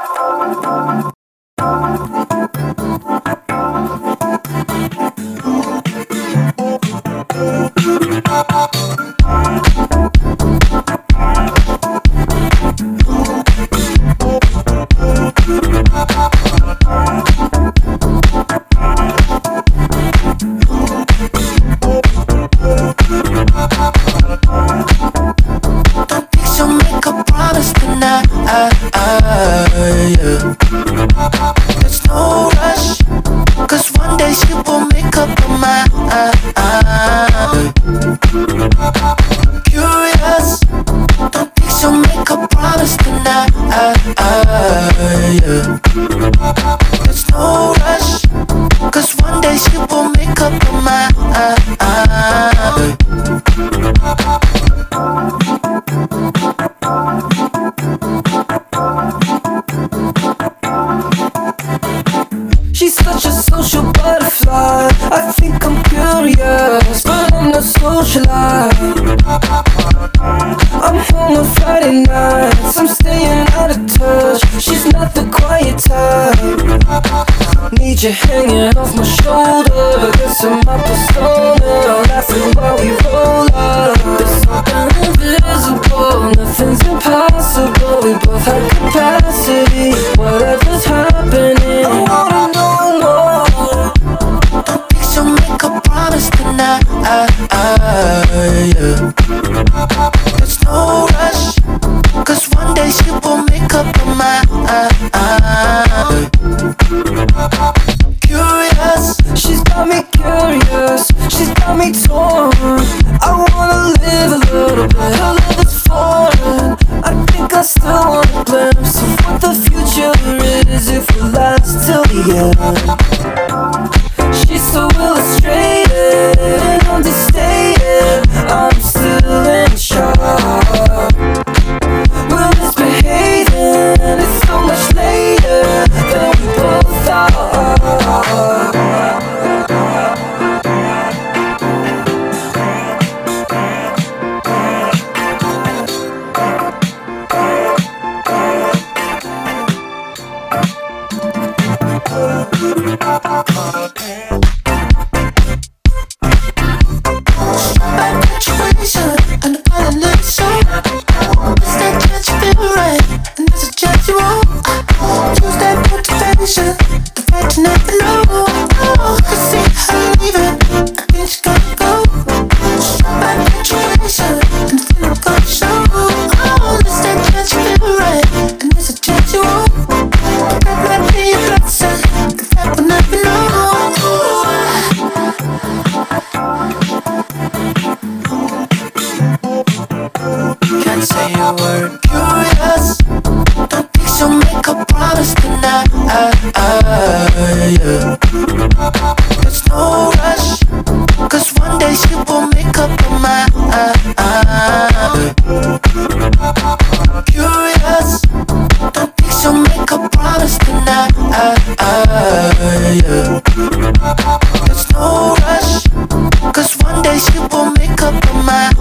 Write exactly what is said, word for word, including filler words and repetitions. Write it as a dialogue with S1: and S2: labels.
S1: You're hanging off my shoulder, guess I'm my persona, laughing while we roll up. There's something invisible, nothing's impossible. We both have capacity, whatever's happening, I wanna know more.
S2: Don't be so make a promise tonight. Yeah. There's no rush, cause one day she will make up her mind. Curious,
S1: she's got me curious, she's got me torn. I wanna live a little bit, her love is foreign. I think I still want a glimpse of what the future is if we last till the end. She's so illustrated and understated, I'm still in shock. We're misbehaving, it's so much later than we both thought.
S2: There's no rush, cause one day she will make up her mind. Curious, don't be so make a promise tonight. There's no rush, cause one day she will make up her mind.